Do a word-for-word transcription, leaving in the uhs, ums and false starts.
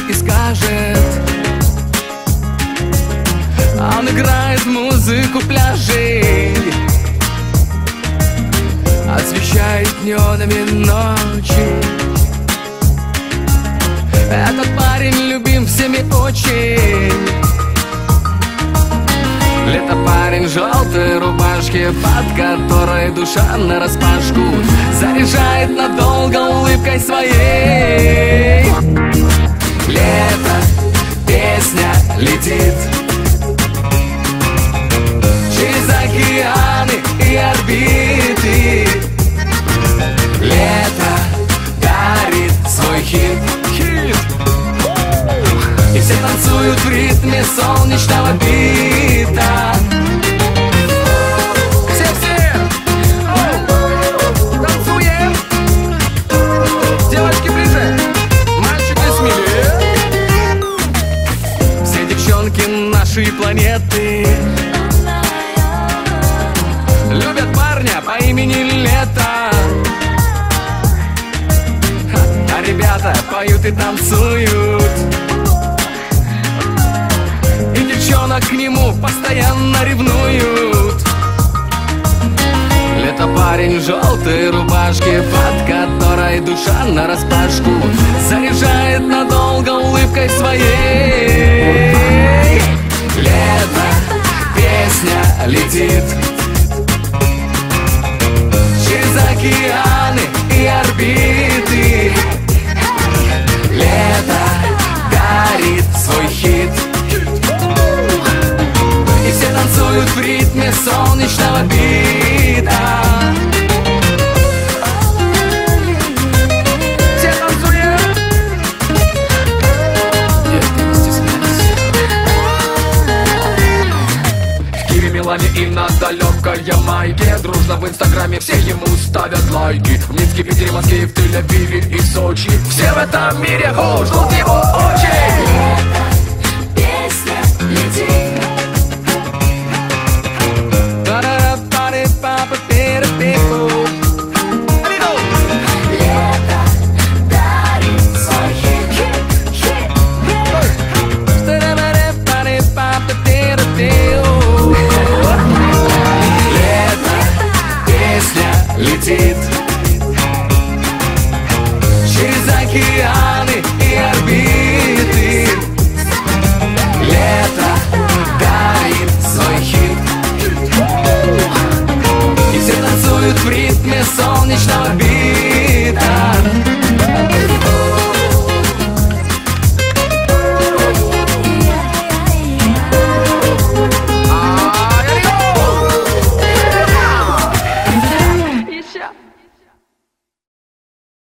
и скажет. Он играет музыку пляжей, освещает неонами ночи. Этот парень любим всеми очень. Лето парень в желтой рубашке, под которой душа нараспашку, заряжает надолго улыбкой своей. Лето, песня летит через океаны и орбиты. Лето дарит свой хит, хит. И все танцуют в ритме солнечного бита. Все-все, танцуем. Девочки ближе, мальчики смелее. Все девчонки нашей планеты любят парня по имени Лето. А ребята поют и танцуют, и девчонок к нему постоянно ревнуют. Лето парень в желтой рубашке, под которой душа нараспашку, заряжает надолго улыбкой своей. Лето, песня летит через океаны и орбиты. Лето дарит свой хит, и все танцуют в ритме солнечного бита. Все танцуют. Детка, не стесняйся. В Киеве, Милане и на далекой Ямайке дружно в инстаграме все ему ставят лайки. В Минске, Питере, Москве, в Тель-Авиве и в Сочи все в этом мире о, ждут его.